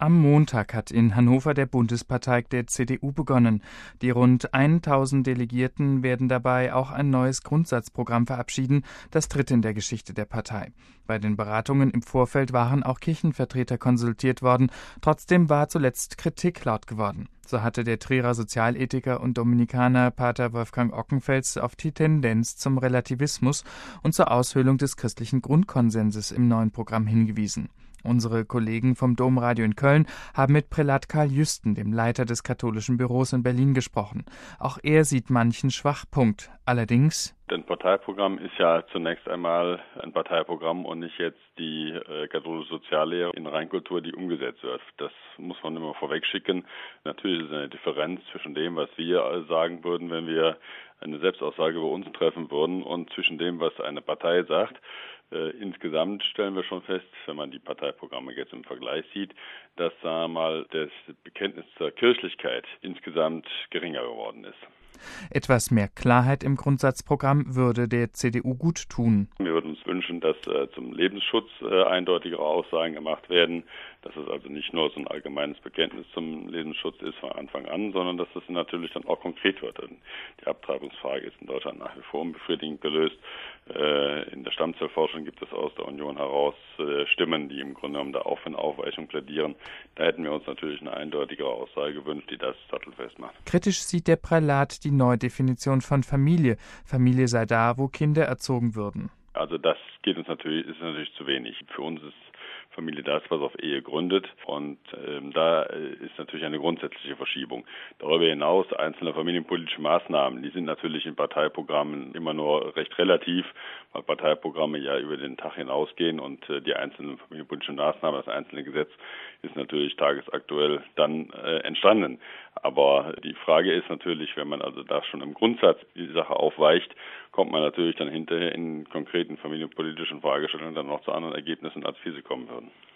Am Montag hat in Hannover der Bundesparteitag der CDU begonnen. Die rund 1000 Delegierten werden dabei auch ein neues Grundsatzprogramm verabschieden, das dritte in der Geschichte der Partei. Bei den Beratungen im Vorfeld waren auch Kirchenvertreter konsultiert worden. Trotzdem war zuletzt Kritik laut geworden. So hatte der Trierer Sozialethiker und Dominikaner Pater Wolfgang Ockenfels auf die Tendenz zum Relativismus und zur Aushöhlung des christlichen Grundkonsenses im neuen Programm hingewiesen. Unsere Kollegen vom Domradio in Köln haben mit Prälat Karl Jüsten, dem Leiter des katholischen Büros in Berlin, gesprochen. Auch er sieht manchen Schwachpunkt. Allerdings: Ein Parteiprogramm ist ja zunächst einmal ein Parteiprogramm und nicht jetzt die katholische Soziallehre in Reinkultur, die umgesetzt wird. Das muss man immer vorweg schicken. Natürlich ist eine Differenz zwischen dem, was wir sagen würden, wenn wir eine Selbstaussage über uns treffen würden, und zwischen dem, was eine Partei sagt. Insgesamt stellen wir schon fest, wenn man die Parteiprogramme jetzt im Vergleich sieht, dass, das Bekenntnis zur Kirchlichkeit insgesamt geringer geworden ist. Etwas mehr Klarheit im Grundsatzprogramm würde der CDU gut tun. Wir würden uns wünschen, dass zum Lebensschutz eindeutigere Aussagen gemacht werden, dass es also nicht nur so ein allgemeines Bekenntnis zum Lebensschutz ist von Anfang an, sondern dass es natürlich dann auch konkret wird. Die Abtreibungsfrage ist in Deutschland nach wie vor unbefriedigend gelöst. In der Stammzellforschung gibt es aus der Union heraus Stimmen, die im Grunde genommen da auch für eine Aufweichung plädieren. Da hätten wir uns natürlich eine eindeutigere Aussage gewünscht, die das sattelfest macht. Kritisch sieht der Prälat die Neudefinition von Familie. Familie sei da, wo Kinder erzogen würden. Also das ist natürlich zu wenig. Für uns ist Familie das, was auf Ehe gründet, und da ist natürlich eine grundsätzliche Verschiebung. Darüber hinaus einzelne familienpolitische Maßnahmen, die sind natürlich in Parteiprogrammen immer nur recht relativ, weil Parteiprogramme ja über den Tag hinausgehen, und die einzelnen familienpolitischen Maßnahmen, das einzelne Gesetz ist natürlich tagesaktuell dann entstanden. Aber die Frage ist natürlich, wenn man also da schon im Grundsatz die Sache aufweicht, kommt man natürlich dann hinterher in konkreten familienpolitischen Fragestellungen dann noch zu anderen Ergebnissen, als wir sie kommen würden.